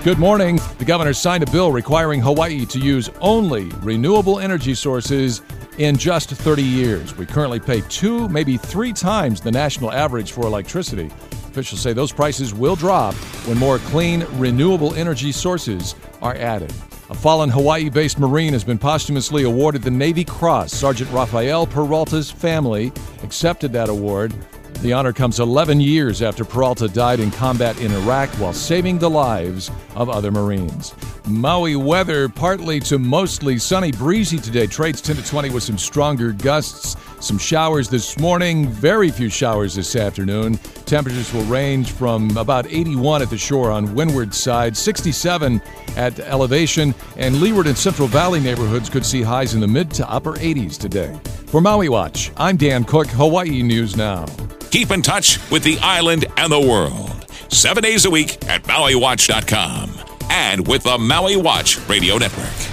Good morning. The governor signed a bill requiring Hawaii to use only renewable energy sources in just 30 years. We currently pay 2, maybe 3 times the national average for electricity. Officials say those prices will drop when more clean, renewable energy sources are added. A fallen Hawaii-based Marine has been posthumously awarded the Navy Cross. Sergeant Rafael Peralta's family accepted that award. The honor comes 11 years after Peralta died in combat in Iraq while saving the lives of other Marines. Maui weather, partly to mostly sunny, breezy today. Trades 10 to 20 with some stronger gusts. Some showers this morning, very few showers this afternoon. Temperatures will range from about 81 at the shore on windward side, 67 at elevation, and Leeward and Central Valley neighborhoods could see highs in the mid to upper 80s today. For Maui Watch, I'm Dan Cook, Hawaii News Now. Keep in touch with the island and the world 7 days a week at MauiWatch.com and with the Maui Watch Radio Network.